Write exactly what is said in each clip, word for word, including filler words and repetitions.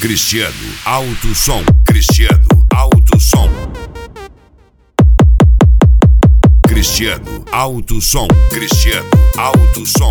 Cristiano, alto som. Cristiano, alto som. Cristiano, alto som. Cristiano, alto som.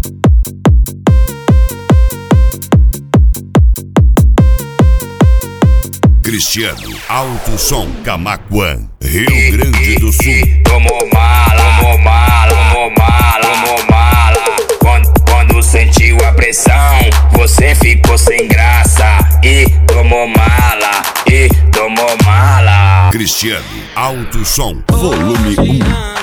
Cristiano, alto som. Camaquã, Rio Grande do Sul. Tomou mala, tomou mala, tomou mala, tomou mala. Quando, quando sentiu a pressão, você ficou sem graça. E tomou mala, e tomou mala. Cristiano, alto som. Volume um.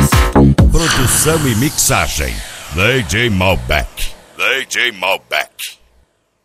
Produção e mixagem, D J Malbec. D J Malbec.